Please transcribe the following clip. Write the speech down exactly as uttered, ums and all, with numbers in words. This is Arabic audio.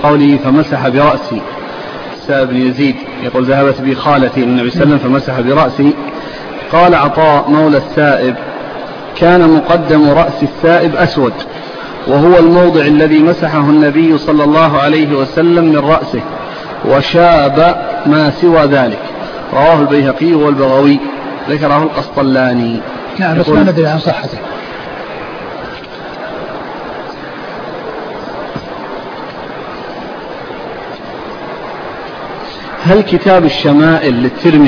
قوله فمسح برأسي. السائب بن يزيد يقول ذهبت بي خالتي إلى النبي صلى الله عليه وسلم فمسح برأسي. قال عطاء مولى السائب كان مقدم رأس السائب أسود، وهو الموضع الذي مسحه النبي صلى الله عليه وسلم من رأسه، وشاب ما سوى ذلك. رواه البيهقي والبغوي، ذكره القسطلاني. نعم بس ما ندري عن صحته. هل كتاب الشمائل للترمذي